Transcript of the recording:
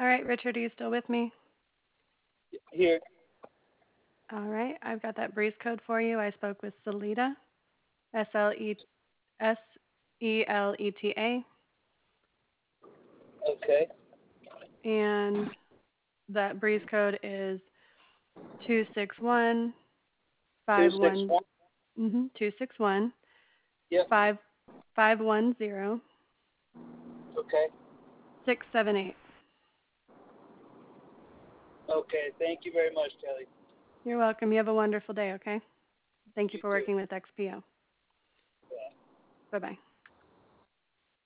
All right, Richard, are you still with me? Here. All right, I've got that breeze code for you. I spoke with Seleta, Seleta, Okay. and that breeze code is 261 Two six 51 one. 261 Yep. 510 Okay. 678. Okay. Thank you very much, Kelly. You're welcome. You have a wonderful day, okay? Thank you You for too. working with XPO. Bye. Bye-bye.